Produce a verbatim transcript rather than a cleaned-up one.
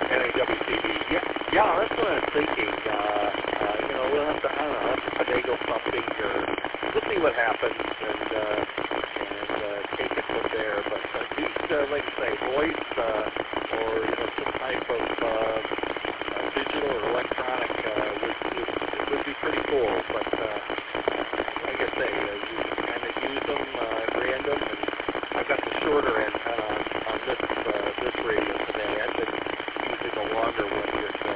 N A W T V. Yeah, yeah, that's what I'm thinking. Uh, uh, you know, we'll have to, I don't know, have to finagle something, or we'll see what happens, and uh, and uh, take it from there. But at least, uh, like I say, voice uh, or you know, some type of uh, uh, digital or electronic uh, would, would would be pretty cool. But uh, like I say, uh, you kind of use them uh, at random, and I got the shorter end kind of on, on this uh, this radio today. I've been using a longer one here today.